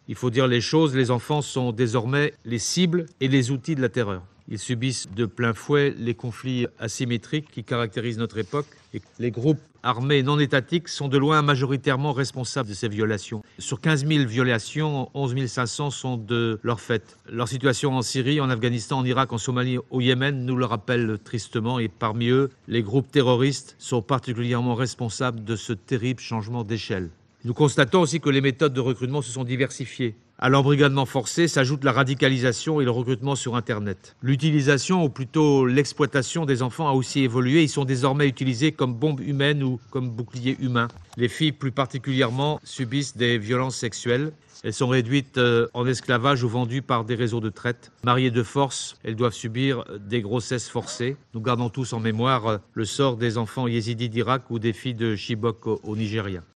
Il faut dire les choses, les enfants sont désormais les cibles et les outils de la terreur. Ils subissent de plein fouet les conflits asymétriques qui caractérisent notre époque. Et les groupes armés non étatiques sont de loin majoritairement responsables de ces violations. Sur 15 000 violations, 11 500 sont de leur fait. Leur situation en Syrie, en Afghanistan, en Irak, en Somalie, au Yémen nous le rappelle tristement. Et parmi eux, les groupes terroristes sont particulièrement responsables de ce terrible changement d'échelle. Nous constatons aussi que les méthodes de recrutement se sont diversifiées. À l'embrigadement forcé s'ajoute la radicalisation et le recrutement sur Internet. L'utilisation, ou plutôt l'exploitation des enfants a aussi évolué. Ils sont désormais utilisés comme bombes humaines ou comme boucliers humains. Les filles, plus particulièrement, subissent des violences sexuelles. Elles sont réduites en esclavage ou vendues par des réseaux de traite. Mariées de force, elles doivent subir des grossesses forcées. Nous gardons tous en mémoire le sort des enfants yézidis d'Irak ou des filles de Chibok au Nigeria.